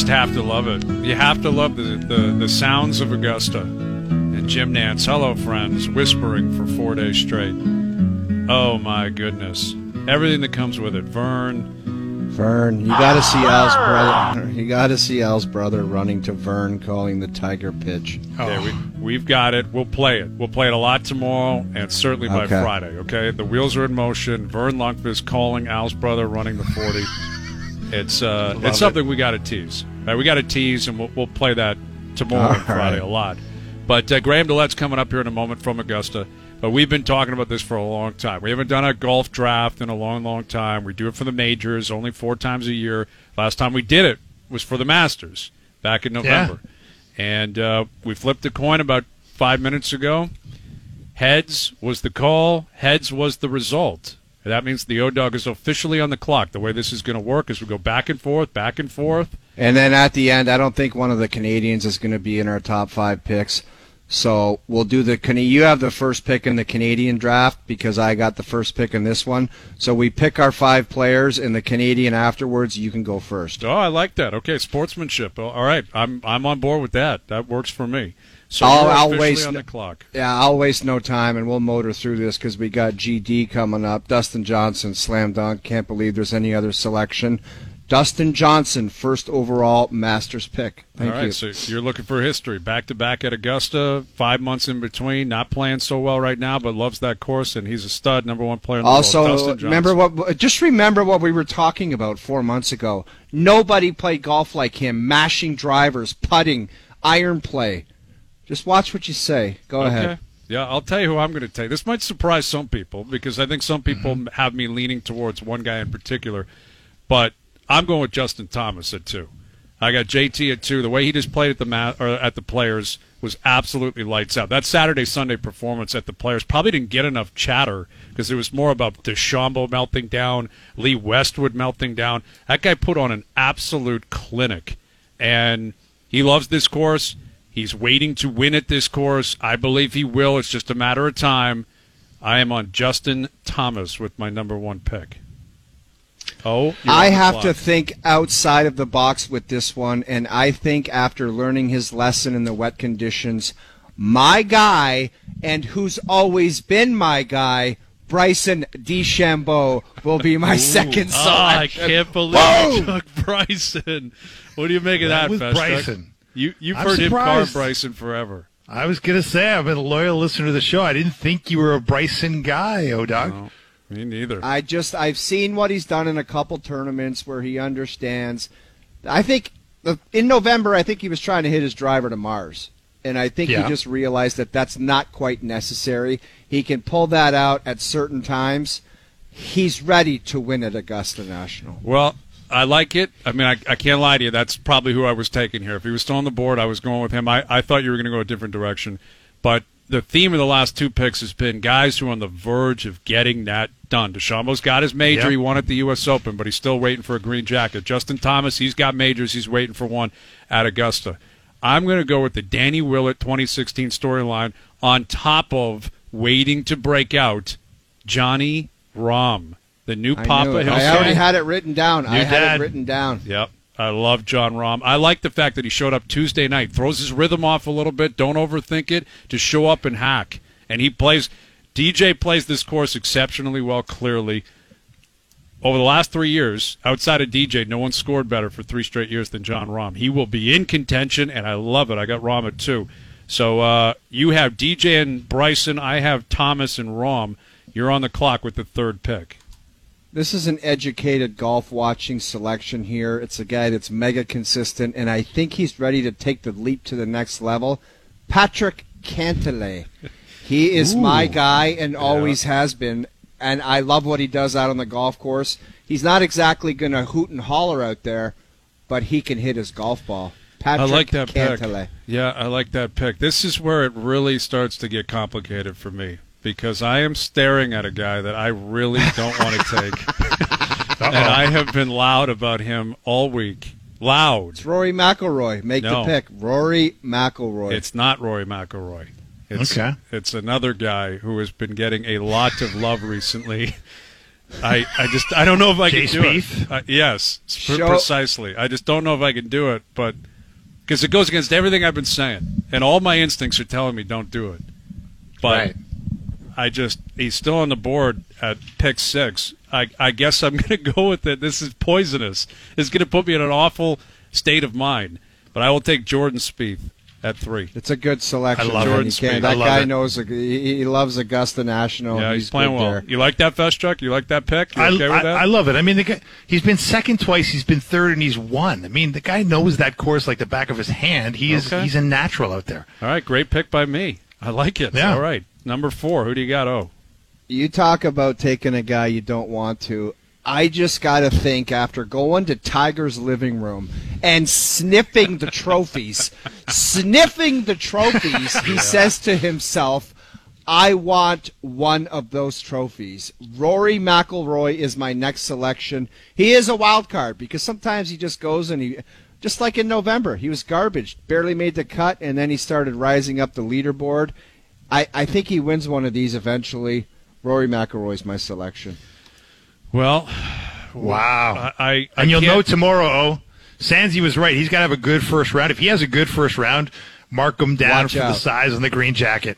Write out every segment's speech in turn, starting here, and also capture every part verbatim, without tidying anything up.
have to love it. You have to love the, the, the sounds of Augusta. And Jim Nantz, hello, friends, whispering for four days straight. Oh, my goodness. Everything that comes with it. Vern. Vern. You got to see Al's brother. You got to see Al's brother running to Vern, calling the Tiger pitch. Okay, we, we've got it. We'll play it. We'll play it a lot tomorrow and certainly by Okay. Friday, okay? The wheels are in motion. Vern Lundqvist calling Al's brother running the forty. It's uh, it's something we got to tease. Right, we got to tease, and we'll, we'll play that tomorrow All and Friday right. a lot. But uh, Graham Dillett's coming up here in a moment from Augusta. But we've been talking about this for a long time. We haven't done a golf draft in a long, long time. We do it for the majors, only four times a year. Last time we did it was for the Masters back in November. Yeah. And uh, we flipped a coin about five minutes ago. Heads was the call. Heads was the result. That means the O-Dog is officially on the clock. The way this is going to work is we go back and forth, back and forth. And then at the end, I don't think one of the Canadians is going to be in our top five picks. So we'll do the Can- you have the first pick in the Canadian draft because I got the first pick in this one. So we pick our five players in the Canadian afterwards. You can go first. Oh, I like that. Okay, sportsmanship. All right, I'm I'm on board with that. That works for me. So I'll, you're I'll officially waste on no, the clock. Yeah, I'll waste no time and we'll motor through this because we got G D coming up. Dustin Johnson, slam dunk. Can't believe there's any other selection. Dustin Johnson, first overall Masters pick. Thank All right, you. so you're looking for history. Back-to-back at Augusta, five months in between, not playing so well right now, but loves that course, and he's a stud, number one player in the also, world. Also, remember what? Just remember what we were talking about four months ago. Nobody played golf like him, mashing drivers, putting, iron play. Just watch what you say. Go okay. ahead. Yeah, I'll tell you who I'm going to take. This might surprise some people because I think some people mm-hmm. have me leaning towards one guy in particular, but I'm going with Justin Thomas at two. I got J T at two. The way he just played at the ma- or at the Players was absolutely lights out. That Saturday Sunday performance at the Players probably didn't get enough chatter because it was more about DeChambeau melting down, Lee Westwood melting down. That guy put on an absolute clinic, and he loves this course. He's waiting to win at this course. I believe he will. It's just a matter of time. I am on Justin Thomas with my number one pick. Oh, I have clock. to think outside of the box with this one, and I think after learning his lesson in the wet conditions, my guy, and who's always been my guy, Bryson DeChambeau, will be my Ooh. second oh, selection. I can't believe you took Bryson. What do you make of that, that was Festa? Bryson. You, you've I'm heard surprised. him carve Bryson forever. I was going to say, I've been a loyal listener to the show. I didn't think you were a Bryson guy, O-Dog. No, me neither. I just I've seen what he's done in a couple tournaments where he understands. I think in November I think he was trying to hit his driver to Mars, and I think Yeah. he just realized that that's not quite necessary. He can pull that out at certain times. He's ready to win at Augusta National. Well, I like it. I mean, I, I can't lie to you. That's probably who I was taking here. If he was still on the board, I was going with him. I, I thought you were going to go a different direction. But the theme of the last two picks has been guys who are on the verge of getting that done. DeChambeau's got his major. Yep. He won at the U S Open, but he's still waiting for a green jacket. Justin Thomas, he's got majors. He's waiting for one at Augusta. I'm going to go with the Danny Willett twenty sixteen storyline on top of waiting to break out Johnny Rahm. The new I Papa knew it. Hillside. I already had it written down. I had dad. it written down. Yep. I love John Rahm. I like the fact that he showed up Tuesday night, throws his rhythm off a little bit, don't overthink it, just show up and hack. And he plays, D J plays this course exceptionally well, clearly. Over the last three years, outside of D J, no one scored better for three straight years than John Rahm. He will be in contention, and I love it. I got Rahm at two. So uh, you have D J and Bryson. I have Thomas and Rahm. You're on the clock with the third pick. This is an educated golf-watching selection here. It's a guy that's mega consistent, and I think he's ready to take the leap to the next level. Patrick Cantlay. He is Ooh. my guy and always has been, and I love what he does out on the golf course. He's not exactly going to hoot and holler out there, but he can hit his golf ball. Patrick I like that Cantlay. pick. Yeah, I like that pick. This is where it really starts to get complicated for me. Because I am staring at a guy that I really don't want to take. And I have been loud about him all week. Loud. It's Rory McIlroy. Make No. the pick. Rory McIlroy. It's not Rory McIlroy. It's, Okay. It's another guy who has been getting a lot of love recently. I, I just I don't know if I Jay can do Spieth? it. Uh, yes, pre- Show- precisely. I just don't know if I can do it, but because it goes against everything I've been saying, and all my instincts are telling me don't do it. But Right. I just he's still on the board at pick six. I I guess I'm going to go with it. This is poisonous. It's going to put me in an awful state of mind. But I will take Jordan Spieth at three. It's a good selection. I love Jordan it. Spieth. I That love guy it. knows. He, he loves Augusta National. Yeah, he's, playing good well. there. You like that, Feschuk? You like that pick? You I, okay with I, that? I love it. I mean, the guy, he's been second twice. He's been third, and he's won. I mean, the guy knows that course like the back of his hand. He is Okay. he's a natural out there. All right, great pick by me. I like it. Yeah. All right, number four. Who do you got? Oh, You talk about taking a guy you don't want to. I just got to think after going to Tiger's living room and sniffing the trophies, sniffing the trophies, he says to himself, I want one of those trophies. Rory McIlroy is my next selection. He is a wild card because sometimes he just goes and he, just like in November, he was garbage, barely made the cut, and then he started rising up the leaderboard. I, I think he wins one of these eventually. Rory McIlroy's my selection. well, Wow. I, I, I and you'll can't- know tomorrow, oh, Sandsy was right. He's got to have a good first round. If he has a good first round, mark him down Watch for the out. size on the green jacket.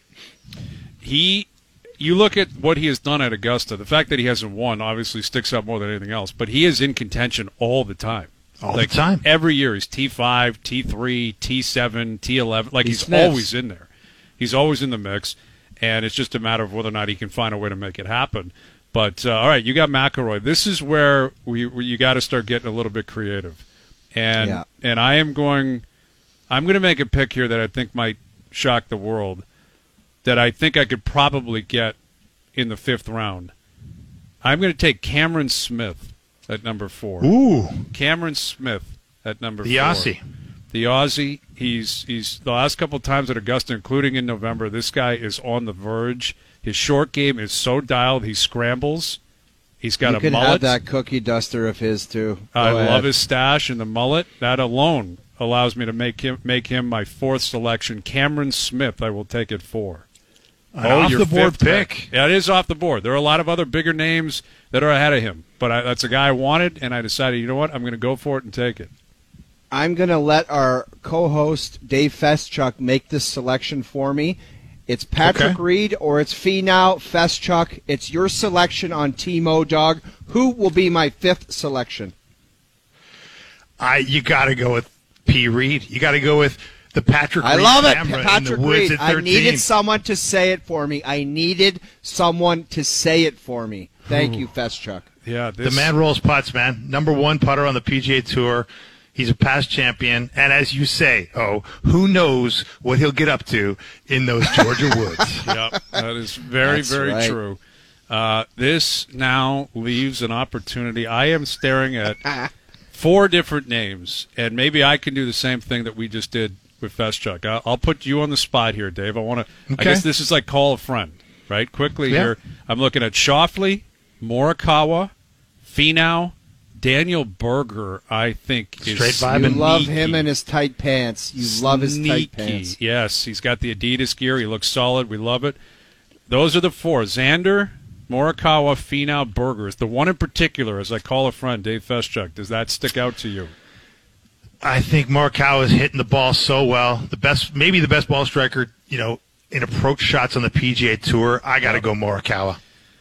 he. You look at what he has done at Augusta. The fact that he hasn't won obviously sticks out more than anything else. But he is in contention all the time. All like the time. Every year he's T five, T three, T seven, T eleven. Like He he's sniffs. always in there. He's always in the mix, and it's just a matter of whether or not he can find a way to make it happen. But uh, all right, you got McIlroy. This is where we where you got to start getting a little bit creative, and Yeah. and I am going. I'm going to make a pick here that I think might shock the world. That I think I could probably get in the fifth round. I'm going to take Cameron Smith at number four. Ooh, Cameron Smith at number the four. Aussie. The Aussie. He's he's the last couple of times at Augusta, including in November. This guy is on the verge. His short game is so dialed. He scrambles. He's got you a can mullet. have that cookie duster of his too. Go I ahead. love his stash and the mullet. That alone allows me to make him make him my fourth selection. Cameron Smith. I will take it four. An Oh, off your the board fifth pick. Yeah, it is off the board. There are a lot of other bigger names that are ahead of him, but I, that's a guy I wanted, and I decided, you know what, I'm going to go for it and take it. I'm going to let our co-host Dave Feschuk make this selection for me. It's Patrick Okay. Reed or it's Finau Feschuk. It's your selection on T-Mo Dog. Who will be my fifth selection? I you got to go with P. Reed. You got to go with the Patrick. I Reed love it, camera Patrick in the woods Reed. at I thirteen. needed someone to say it for me. I needed someone to say it for me. Thank you, Feschuk. Yeah, The this, man rolls putts, man. Number one putter on the P G A Tour. He's a past champion, and as you say, oh, who knows what he'll get up to in those Georgia woods? yeah, that is very, That's very right. true. Uh, this now leaves an opportunity. I am staring at four different names, and maybe I can do the same thing that we just did with Feschuk. I'll, I'll put you on the spot here, Dave. I want to. I Okay. guess this is like call a friend, right? Quickly Yeah. here. I'm looking at Schauffele, Morikawa, Finau, Daniel Berger. I think is Straight vibe. You Sneaky. love him and his tight pants. You love his tight Sneaky. pants. Yes, he's got the Adidas gear. He looks solid. We love it. Those are the four: Xander, Morikawa, Finau, Bergers. The one in particular, as I call a friend, Dave Feschuk. Does that stick out to you? I think Morikawa is hitting the ball so well. The best, maybe the best ball striker, you know, in approach shots on the P G A Tour. I got to go Morikawa.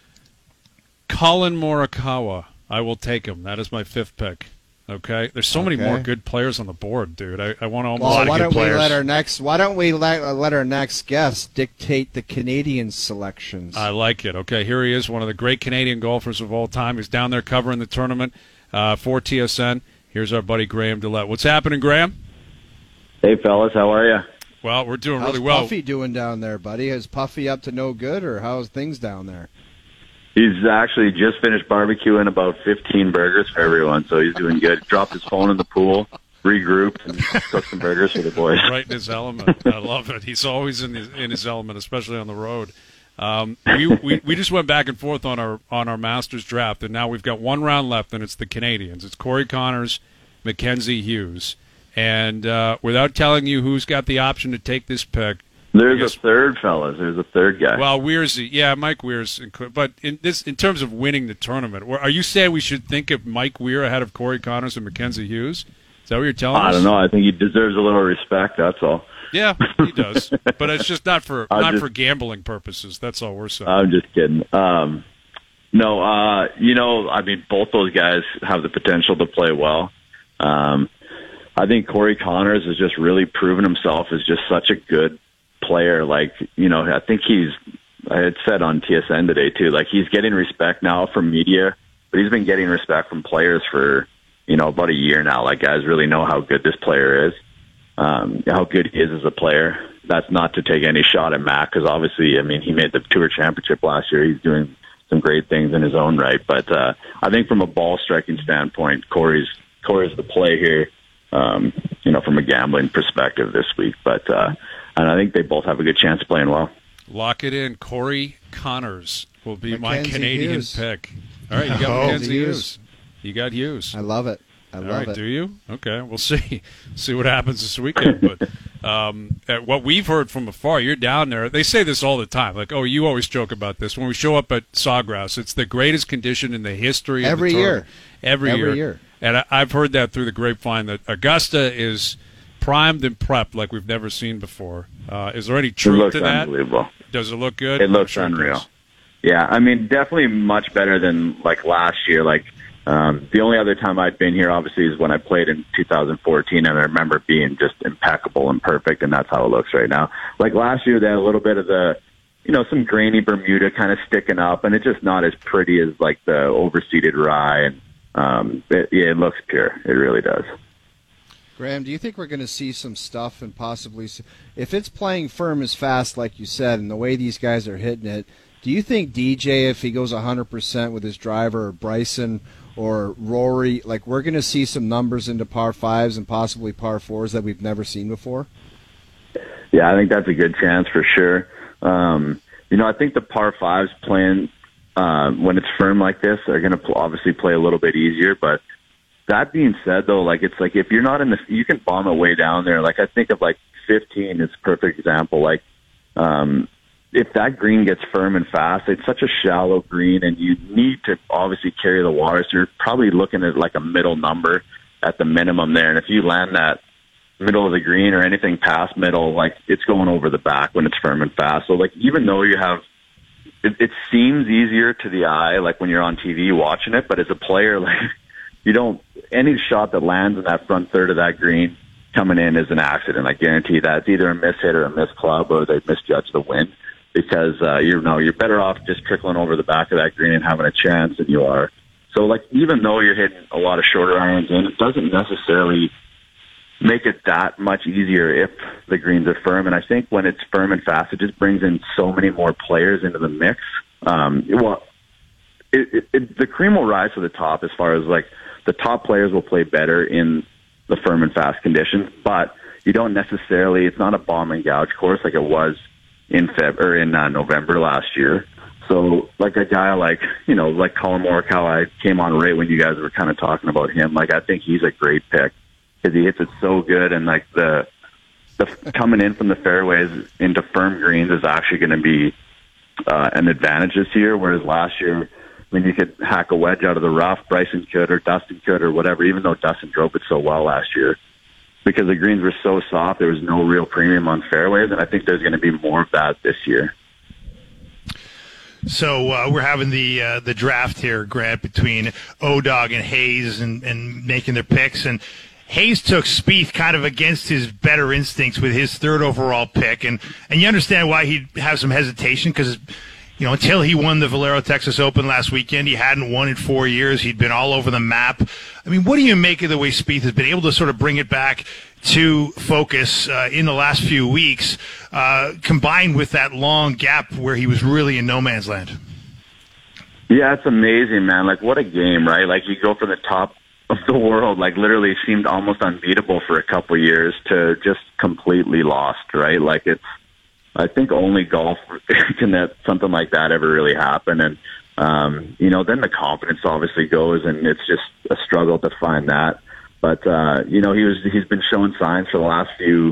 Colin Morikawa. I will take him. That is my fifth pick. Okay. There's so many Okay. more good players on the board, dude. I, I want to almost. Well, lot of why good don't we players. let our next? Why don't we let, uh, let our next guest dictate the Canadian selections? I like it. Okay, here he is, one of the great Canadian golfers of all time. He's down there covering the tournament uh, for T S N. Here's our buddy Graham Dillette. What's happening, Graham? Hey, fellas, how are you? Well, we're doing How's really well. Puffy doing down there, buddy? Is Puffy up to no good, or how's things down there? He's actually just finished barbecuing about fifteen burgers for everyone, so he's doing good. Dropped his phone in the pool, regrouped, and cooked some burgers for the boys. Right in his element. I love it. He's always in his, in his element, especially on the road. Um, we, we we just went back and forth on our on our Masters draft, and now we've got one round left, and it's the Canadians. It's Corey Connors, Mackenzie Hughes, and uh, without telling you who's got the option to take this pick, There's Yes. a third, fellas. There's a third guy. Well, Weirsy, yeah, Mike Weir's, inclu- but in this, in terms of winning the tournament, where- are you saying we should think of Mike Weir ahead of Corey Connors and Mackenzie Hughes? Is that what you're telling us? I don't know. I think he deserves a little respect. That's all. Yeah, he does, but it's just not for I'm not just- for gambling purposes. That's all we're saying. I'm just kidding. Um, no, uh, you know, I mean, both those guys have the potential to play well. Um, I think Corey Connors has just really proven himself as just such a good player. Like, you know, I think he's, I had said on T S N today too, like he's getting respect now from media, but he's been getting respect from players for, you know, about a year now. Like, guys really know how good this player is, um, how good he is as a player. That's not to take any shot at Mac, because obviously, I mean, he made the Tour Championship last year. He's doing some great things in his own right. But uh, I think from a ball striking standpoint, Corey's Corey's the play here, um, you know, from a gambling perspective this week. But uh, and I think they both have a good chance of playing well. Lock it in. Corey Connors will be my Mackenzie Canadian Hughes. pick. All right, you got Oh. Mackenzie Hughes. Hughes. You got Hughes. I love it. I All love right, it. do you? Okay, we'll see. See what happens this weekend. But um, at what we've heard from afar, you're down there. They say this all the time. Like, oh, you always joke about this. When we show up at Sawgrass, it's the greatest condition in the history of Every the year. tournament. Every, Every year. year. And I, I've heard that through the grapevine that Augusta is primed and prepped like we've never seen before. Uh, is there any It truth looks to that? unbelievable. Does it look good? It I'm looks sure unreal. does. Yeah, I mean, definitely much better than like last year. Like um, the only other time I'd been here, obviously, is when I played in two thousand fourteen, and I remember it being just impeccable and perfect, and that's how it looks right now. Like last year, they had a little bit of the, you know, some grainy Bermuda kind of sticking up, and it's just not as pretty as like the overseeded rye, and um, it, yeah, it looks pure. It really does. Graham, do you think we're going to see some stuff and possibly, s- if it's playing firm as fast like you said, and the way these guys are hitting it, do you think D J, if he goes one hundred percent with his driver, or Bryson or Rory, like we're going to see some numbers into par fives and possibly par fours that we've never seen before? Yeah, I think that's a good chance for sure. Um, you know, I think the par fives playing uh, when it's firm like this are going to pl- obviously play a little bit easier. But that being said, though, like it's like if you're not in the, you can bomb it way down there. Like I think of like fifteen is a perfect example. Like um, if that green gets firm and fast, it's such a shallow green, and you need to obviously carry the water. So you're probably looking at like a middle number at the minimum there. And if you land that middle of the green or anything past middle, like it's going over the back when it's firm and fast. So like even though you have, it, it seems easier to the eye, like when you're on T V watching it, but as a player, like you don't, any shot that lands in that front third of that green coming in is an accident. I guarantee that it's either a miss hit or a miss club, or they misjudge the wind, because uh, you know you're better off just trickling over the back of that green and having a chance than you are. So like even though you're hitting a lot of shorter irons in, it doesn't necessarily make it that much easier if the greens are firm. And I think when it's firm and fast, it just brings in so many more players into the mix. Um, well, it, it, it, the cream will rise to the top as far as like the top players will play better in the firm and fast conditions, but you don't necessarily, it's not a bomb and gouge course like it was in Feb or in uh, November last year. So like a guy like, you know, like Colin Morikawa, I came on right when you guys were kind of talking about him. Like I think he's a great pick because he hits it so good, and like the the coming in from the fairways into firm greens is actually going to be uh, an advantage this year. Whereas last year, when you could hack a wedge out of the rough, Bryson could or Dustin could or whatever. Even though Dustin drove it so well last year, because the greens were so soft, there was no real premium on fairways, and I think there's going to be more of that this year. So uh, we're having the uh, the draft here, Grant, between O-Dog and Hayes, and, and making their picks. And Hayes took Spieth kind of against his better instincts with his third overall pick, and and you understand why he'd have some hesitation, because you know until he won the Valero Texas Open last weekend, he hadn't won in four years. He'd been all over the map. I mean, what do you make of the way Spieth has been able to sort of bring it back to focus uh, in the last few weeks, uh, combined with that long gap where he was really in no man's land? Yeah, it's amazing, man. Like, what a game, right? Like, you go from the top of the world, like, literally seemed almost unbeatable for a couple of years, to just completely lost, right? Like, it's, I think only golf can that something like that ever really happen. And, um, you know, then the confidence obviously goes, and it's just a struggle to find that. But, uh, you know, he was, he's been showing signs for the last few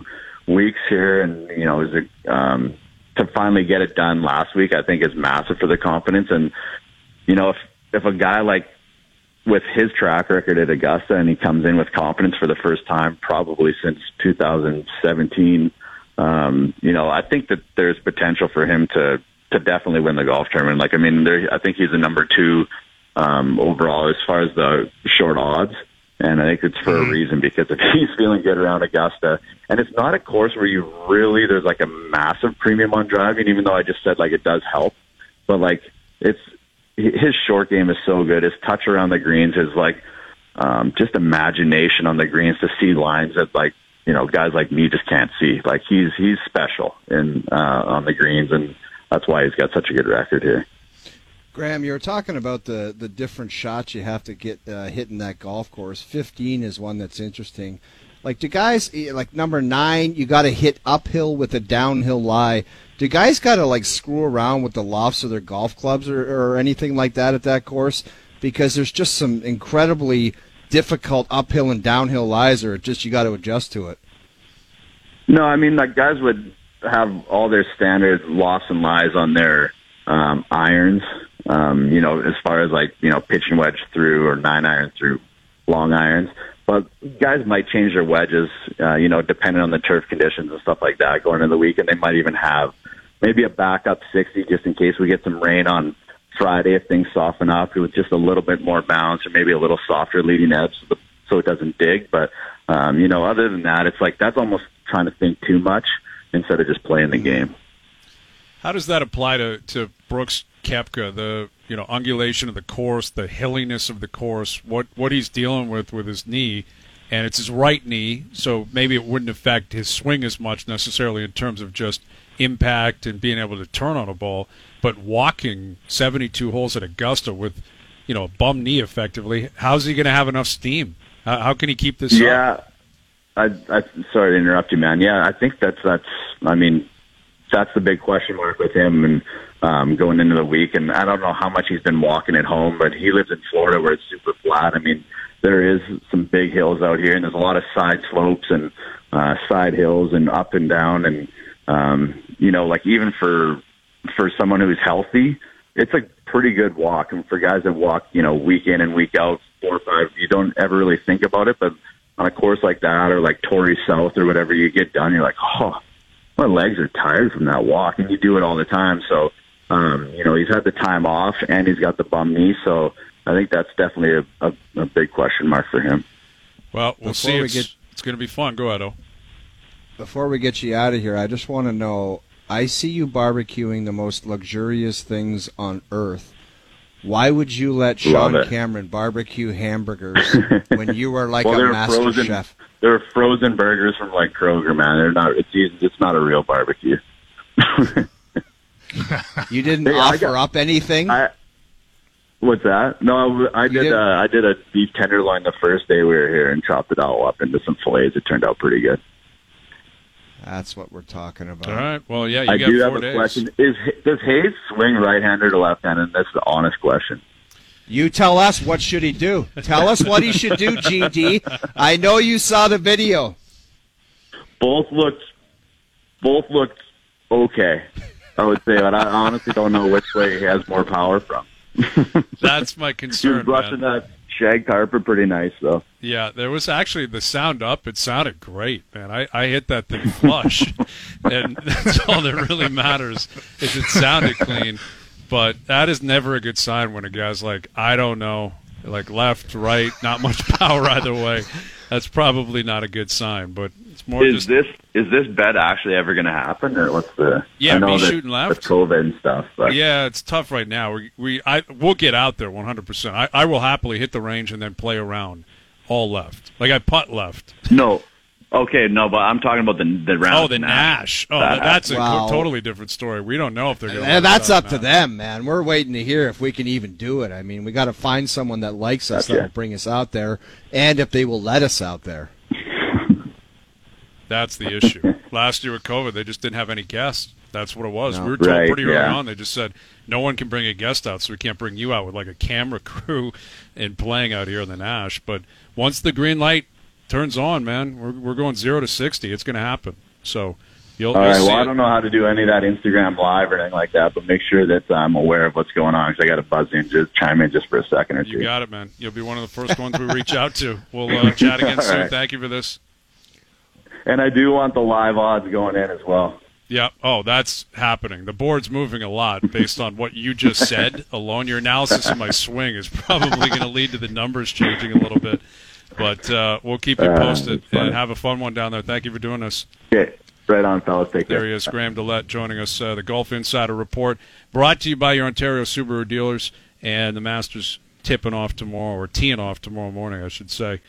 weeks here, and you know, is a, um, to finally get it done last week, I think is massive for the confidence. And you know, if if a guy like with his track record at Augusta and he comes in with confidence for the first time, probably since two thousand seventeen, um, you know, I think that there's potential for him to to definitely win the golf tournament. Like, I mean, there, I think he's the number two um, overall as far as the short odds. And I think it's for a reason, because if he's feeling good around Augusta, and it's not a course where you really, there's like a massive premium on driving, even though I just said like it does help, but like it's, his short game is so good. His touch around the greens is like um, just imagination on the greens to see lines that like, you know, guys like me just can't see. Like he's, he's special in, uh, on the greens, and that's why he's got such a good record here. Graham, you were talking about the, the different shots you have to get uh, hit in that golf course. fifteen is one that's interesting. Like, do guys, like number nine, you got to hit uphill with a downhill lie. Do guys got to, like, screw around with the lofts of their golf clubs or, or anything like that at that course? Because there's just some incredibly difficult uphill and downhill lies, or just you got to adjust to it. No, I mean, like, guys would have all their standard lofts and lies on their um, irons. Um, you know, as far as like, you know, pitching wedge through or nine iron through long irons. But guys might change their wedges, uh, you know, depending on the turf conditions and stuff like that going into the weekend. They might even have maybe a backup sixty just in case we get some rain on Friday if things soften up with just a little bit more bounce, or maybe a little softer leading edge so, the, so it doesn't dig. But, um, you know, other than that, it's like that's almost trying to think too much instead of just playing the game. How does that apply to, to Brooks Koepka, the you know ungulation of the course, the hilliness of the course, what what he's dealing with with his knee, and it's his right knee, so maybe it wouldn't affect his swing as much necessarily in terms of just impact and being able to turn on a ball, but walking seventy-two holes at Augusta with you know a bum knee effectively, how's he going to have enough steam? How, how can he keep this yeah, up? I, I sorry to interrupt you, man. Yeah, I think that's that's. I mean, that's the big question mark with him and um, going into the week. And I don't know how much he's been walking at home, but he lives in Florida where it's super flat. I mean, there is some big hills out here, and there's a lot of side slopes and uh, side hills and up and down. And um, you know, like even for for someone who's healthy, it's a pretty good walk. And for guys that walk, you know, week in and week out, four or five, you don't ever really think about it, but on a course like that, or like Torrey South or whatever, you get done, you're like, oh, my legs are tired from that walk, and you do it all the time. So, um, you know, he's had the time off, and he's got the bum knee, so I think that's definitely a, a, a big question mark for him. Well, we'll Before see. we It's, get- it's going to be fun. Go ahead, O. Before we get you out of here, I just want to know, I see you barbecuing the most luxurious things on earth. Why would you let Love Sean it. Cameron barbecue hamburgers when you were like well, a they're master frozen, chef? They're frozen burgers from like Kroger, man. They're not. It's it's not a real barbecue. You didn't Hey, I offer got- up anything? I, what's that? No, I, I You did. did- Uh, I did a beef tenderloin the first day we were here and chopped it all up into some fillets. It turned out pretty good. That's what we're talking about. All right. Well, yeah, you I got do four have a days. question. Is does Hayes swing right-handed or left-handed? That's the honest question. You tell us, what should he do? Tell us what he should do, G D. I know you saw the video. Both looked, both looked okay. I would say, but I honestly don't know which way he has more power from. That's my He was concern, brushing man. that shag carpet pretty nice, though. Yeah, there was actually the sound up. It sounded great, man. I, I hit that thing flush, and that's all that really matters is it sounded clean. But that is never a good sign when a guy's like, I don't know, like left, right, not much power either way. That's probably not a good sign. But it's more Is just this is this bet actually ever going to happen, or what's the? Yeah, I know me that shooting left. with COVID and stuff, but yeah, it's tough right now. We we I we'll get out there one hundred percent. I I will happily hit the range and then play around all left. Like I putt left. no. Okay, no, but I'm talking about the the round. Oh, the Nash. Oh, that, that's a Wow. co- totally different story. We don't know if they're going to. And that's up to them, man. We're waiting to hear if we can even do it. I mean, we got to find someone that likes us Gotcha. that will bring us out there, and if they will let us out there. That's the issue. Last year with COVID, they just didn't have any guests. That's what it was. No. We were told Right, pretty early yeah. on. They just said no one can bring a guest out, so we can't bring you out with like a camera crew and playing out here in the Nash. But once the green light turns on, man, we're we're going zero to sixty. It's going to happen. So you'll, All you'll right. see Well, I it. don't know how to do any of that Instagram live or anything like that, but make sure that I'm aware of what's going on because I got to buzz in, just chime in just for a second or two. You got it, man. You'll be one of the first ones we reach out to. We'll uh, chat again soon. right. Thank you for this. And I do want the live odds going in as well. Yeah. Oh, that's happening. The board's moving a lot based on what you just said alone. Your analysis of my swing is probably going to lead to the numbers changing a little bit. But uh, we'll keep you Uh, posted it's fun. and have a fun one down there. Thank you for doing this. Okay. Right on, fellas. Take care. There he is, Graham Dillette, joining us. Uh, the Golf Insider Report, brought to you by your Ontario Subaru dealers, and the Masters tipping off tomorrow, or teeing off tomorrow morning, I should say.